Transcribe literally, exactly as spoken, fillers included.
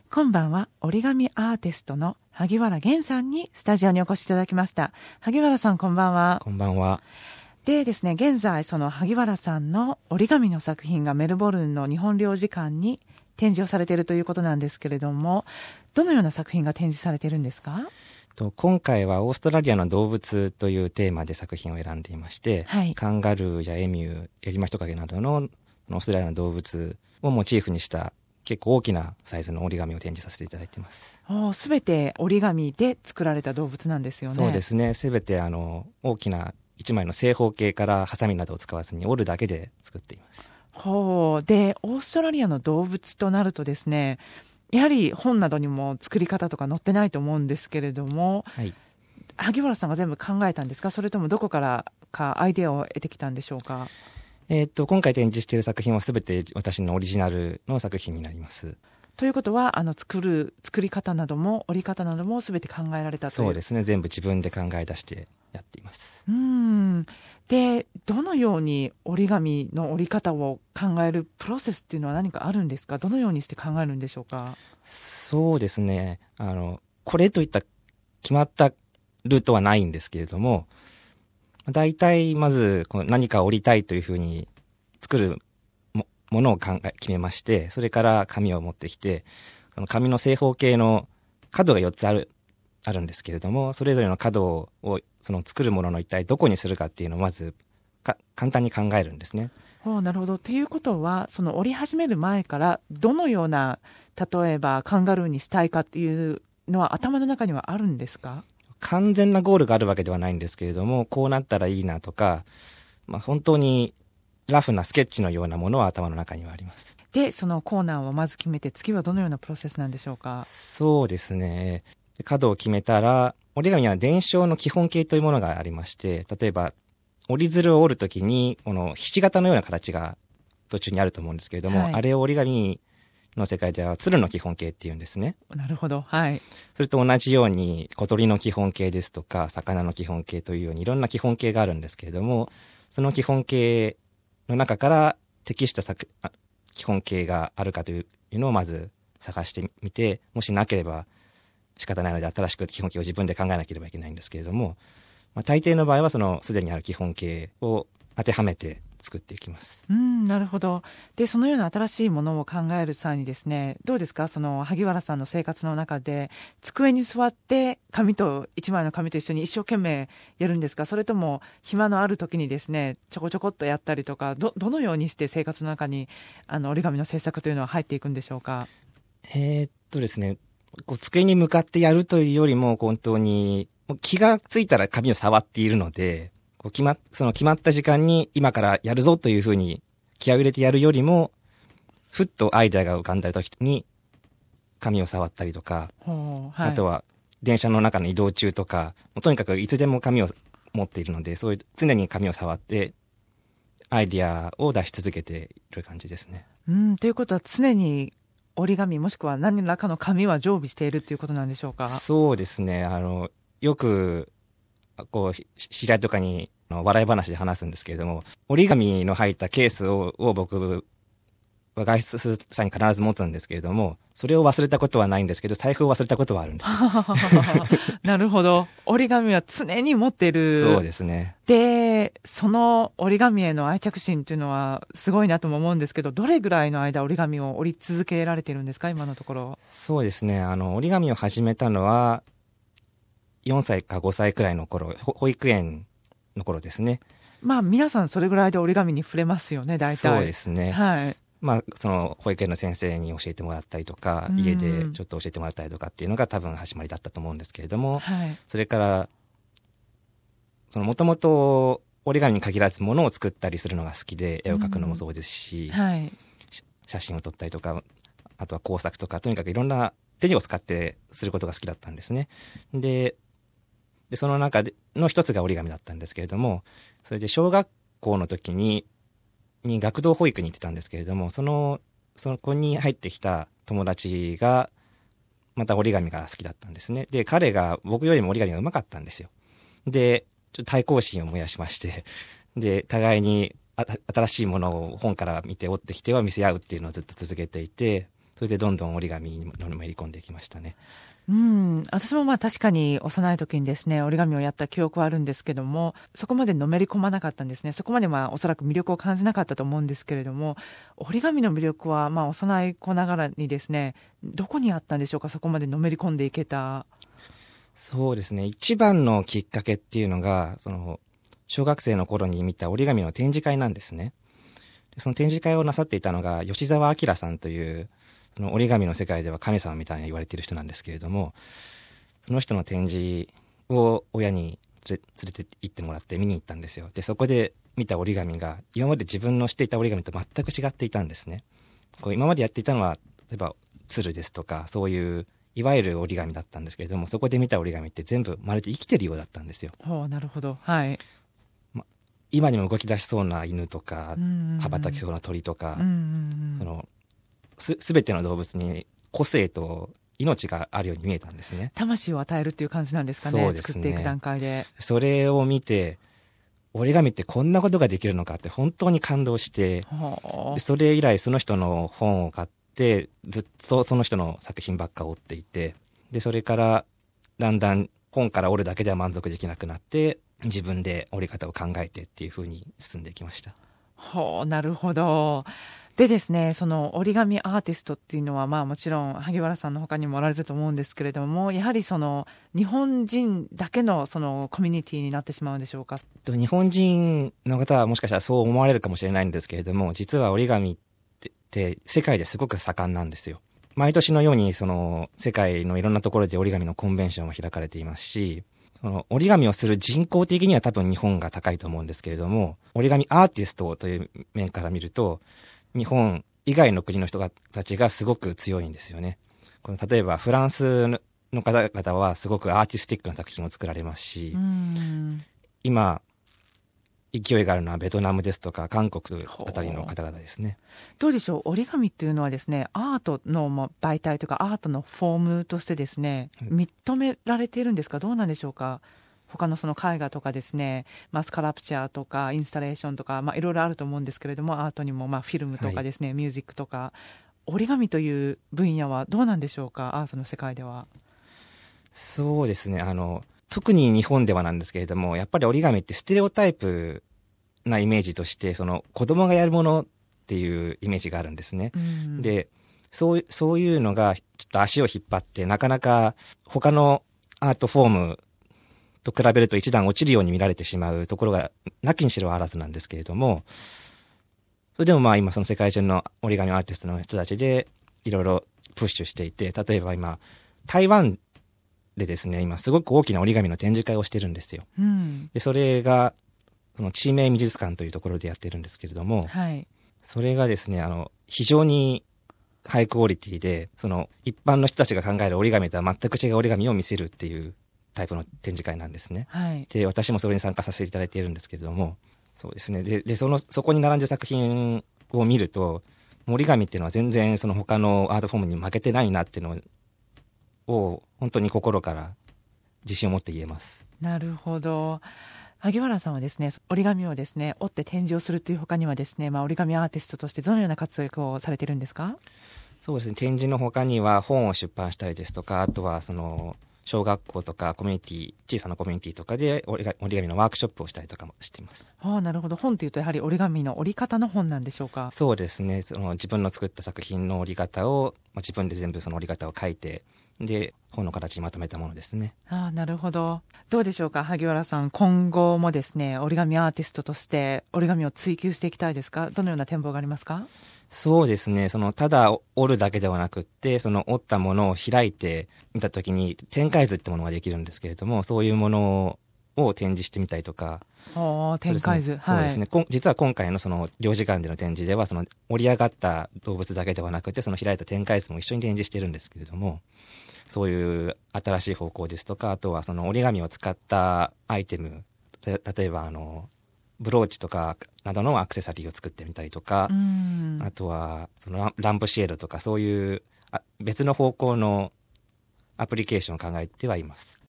今晩は折り紙アーティストの萩原源さんにスタジオにお越しいただきました。萩原さん、こんばんは。 こんばんは。 でですね、現在その萩原さんの折り紙の作品がメルボルンの日本領事館に展示をされているということなんですけれども、どのような作品が展示されているんですか？ と今回はオーストラリアの動物というテーマで作品を選んでいまして、はい、カンガルーやエミュー、エリマヒトカゲなどのオーストラリアの動物をモチーフにした結構大きなサイズの折り紙を展示させていただいています。 すべて折り紙で作られた動物なんですよね。 そうですね。すべてあの大きな一枚の正方形からハサミなどを使わずに折るだけで作っています。 ほう。で、オーストラリアの動物となるとですね、やはり本などにも作り方とか載ってないと思うんですけれども、はい、萩原さんが全部考えたんですか？それともどこからかアイデアを得てきたんでしょうか？ えー、っと今回展示している作品はすべて私のオリジナルの作品になります。 ということはあの作る作り方なども折り方などもすべて考えられたという。 そうですね。全部自分で考え出してやっています。 うーん。で、どのように折り紙の折り方を考えるプロセスっていうのは何かあるんですか？どのようにして考えるんでしょうか？ そうですね。あのこれといった決まったルートはないんですけれども、だいたいまずこう何か折りたいというふうに作る も, ものを考え決めまして、それから紙を持ってきて、その紙の正方形の角がよっつあるあるんですけれども、それぞれの角をその作るものの一体どこにするかっていうのをまずか簡単に考えるんですね。 お、なるほど。ということはその折り始める前からどのような、例えばカンガルーにしたいかっていうのは頭の中にはあるんですか？ 完全なゴールがあるわけではないんですけれども、こうなったらいいなとか、まあ、本当にラフなスケッチのようなものは頭の中にはあります。 で、そのコーナーをまず決めて、次はどのようなプロセスなんでしょうか？ そうですね。角を決めたら、折り紙は伝承の基本形というものがありまして、例えば折り鶴を折るときにこのひし形のような形が途中にあると思うんですけれども、はい、あれを折り紙の世界では鶴の基本形っていうんですね。 なるほど。はい。 それと同じように小鳥の基本形ですとか魚の基本形というようにいろんな基本形があるんですけれども、その基本形の中から適した作基本形があるかというのをまず探してみて、もしなければ仕方ないので新しく基本形を自分で考えなければいけないんですけれども、まあ、大抵の場合はそのすでにある基本形を当てはめて作っていきます。 うん、なるほど。で、そのような新しいものを考える際にですね、どうですか？その萩原さんの生活の中で机に座って紙と一枚の紙と一緒に一生懸命やるんですか？それとも暇のある時にですね、ちょこちょこっとやったりとか、どどのようにして生活の中にあの折り紙の制作というのは入っていくんでしょうか？ えー、っとですね、こう机に向かってやるというよりも本当に気がついたら紙を触っているので、こう決まっその決まった時間に今からやるぞというふうに気合を入れてやるよりも、ふっとアイデアが浮かんだ時に紙を触ったりとか、はい、あとは電車の中の移動中とか、もうとにかくいつでも紙を持っているので、そういう常に紙を触ってアイデアを出し続けている感じですね。 うん、ということは常に折り紙もしくは何らかの紙は常備しているということなんでしょうか？ そうですね。あのよくこう知り合いとかに笑い話で話すんですけれども、折り紙の入ったケースをを僕は外出する際に必ず持つんですけれども、それを忘れたことはないんですけど、財布を忘れたことはあるんです。 なるほど。折り紙は常に持っている。 そうですね。 で、その折り紙への愛着心というのはすごいなとも思うんですけど、どれぐらいの間折り紙を折り続けられているんですか、今のところ？ そうですね。あの折り紙を始めたのはよんさいかごさいくらいの頃、保育園の頃ですね。 まあ皆さんそれぐらいで折り紙に触れますよね、大体。 そうですね。 はい。 まあその保育園の先生に教えてもらったりとか、家でちょっと教えてもらったりとかっていうのが多分始まりだったと思うんですけれども、はい、それからそのもともと折り紙に限らず物を作ったりするのが好きで、絵を描くのもそうですし、はい、写真を撮ったりとか、あとは工作とか、とにかくいろんな手を使ってすることが好きだったんですね。ででその中での一つが折り紙だったんですけれども、それで小学校の時にに学童保育に行ってたんですけれども、そのそこに入ってきた友達がまた折り紙が好きだったんですね。で彼が僕よりも折り紙がうまかったんですよ。でちょっと対抗心を燃やしまして、で互いにあ新しいものを本から見て折ってきては見せ合うっていうのをずっと続けていて、 それでどんどん折り紙にのめり込んでいきましたね。 うん、私もまあ確かに幼い時にですね、折り紙をやった記憶はあるんですけども、そこまでのめり込まなかったんですね。そこまでまあおそらく魅力を感じなかったと思うんですけれども、折り紙の魅力はまあ幼い子ながらにですね、どこにあったんでしょうか、そこまでのめり込んでいけた。 そうですね。一番のきっかけっていうのが、その、小学生の頃に見た折り紙の展示会なんですね。その展示会をなさっていたのが、吉沢明さんという、その折り紙の世界では神様みたいに言われている人なんですけれども、その人の展示を親に連れ、連れて行ってもらって見に行ったんですよ。で、そこで見た折り紙が、今まで自分の知っていた折り紙と全く違っていたんですね。こう今までやっていたのは、例えば、鶴ですとか、そういう、いわゆる折り紙だったんですけれども、そこで見た折り紙って全部まるで生きてるようだったんですよ。 ほう、なるほど。はい。 ま、今にも動き出しそうな犬とか、羽ばたきそうな鳥とか、うんうんうん、その、す、すべての動物に個性と命があるように見えたんですね。 魂を与えるっていう感じなんですかね。そうですね。作っていく段階で。 それを見て、折り紙ってこんなことができるのかって本当に感動して、それ以来その人の本を買って、ずっとその人の作品ばっか追っていて、で、それからだんだん本から折るだけでは満足できなくなって、自分で折り方を考えてっていう風に進んでいきました。 ほう、なるほど。でですね、その折り紙アーティストっていうのは、まあもちろん萩原さんの他にもおられると思うんですけれども、やはりその日本人だけのそのコミュニティになってしまうんでしょうか。 日本人の方はもしかしたらそう思われるかもしれないんですけれども、実は折り紙ってって世界ですごく盛んなんですよ。毎年のようにその世界のいろんなところで折り紙のコンベンションが開かれていますし、その折り紙をする人口的には多分日本が高いと思うんですけれども、折り紙アーティストという面から見ると、日本以外の国の人たちがすごく強いんですよね。この例えばフランスの方々はすごくアーティスティックな作品を作られますし、うん今勢いがあるのはベトナムですとか韓国あたりの方々ですね。 どうでしょう、折り紙っていうのはですね、アートの媒体というかアートのフォームとしてですね、認められているんですか、どうなんでしょうか。他のその絵画とかですね、まあ、スカラプチャーとかインスタレーションとか、まあ、いろいろあると思うんですけれども、アートにもまあフィルムとかですね、はい、ミュージックとか、折り紙という分野はどうなんでしょうか、アートの世界では。 そうですね、あの特に日本ではなんですけれども、やっぱり折り紙ってステレオタイプなイメージとして、その子供がやるものっていうイメージがあるんですね。うん、で、そうそういうのがちょっと足を引っ張って、なかなか他のアートフォームと比べると一段落ちるように見られてしまうところがなきにしろあらずなんですけれども、それでもまあ今その世界中の折り紙アーティストの人たちでいろいろプッシュしていて、例えば今台湾でですね、今すごく大きな折り紙の展示会をしてるんですよ。うん、でそれがその地名美術館というところでやってるんですけれども、はい、それがですね、あの非常にハイクオリティで、その一般の人たちが考える折り紙とは全く違う折り紙を見せるっていうタイプの展示会なんですね。はい、で、私もそれに参加させていただいているんですけれども、そうですね。で、でその、そこに並んで作品を見ると、折り紙っていうのは全然その他のアートフォームに負けてないなっていうのを、本当に心から自信を持って言えます。 なるほど。萩原さんはですね、折り紙をですね、折って展示をするという他にはですね、まあ、折り紙アーティストとしてどのような活躍をされているんですか？ そうですね、展示の他には本を出版したりですとか、あとはその、小学校とかコミュニティ、小さなコミュニティとかで折り紙のワークショップをしたりとかもしています。 ああ、なるほど。本というとやはり折り紙の折り方の本なんでしょうか？ そうですね。その自分の作った作品の折り方を、まあ、自分で全部その折り方を書いて、で、本の形にまとめたものですね。 ああ、なるほど。どうでしょうか、萩原さん。今後もですね、折り紙アーティストとして折り紙を追求していきたいですか？どのような展望がありますか？ そうですね。その、ただ折るだけではなくって、その折ったものを開いてみたときに、展開図ってものができるんですけれども、そういうものを展示してみたりとか。 ああ、展開図。 そうですね。はい、実は今回のその、領事館での展示では、その、折り上がった動物だけではなくて、その開いた展開図も一緒に展示しているんですけれども、そういう新しい方向ですとか、あとはその折り紙を使ったアイテム、例えばあの、ブローチとかなどのアクセサリーを作ってみたりとか、あとはそのランプシェードとかそういう別の方向のアプリケーションを考えてはいます。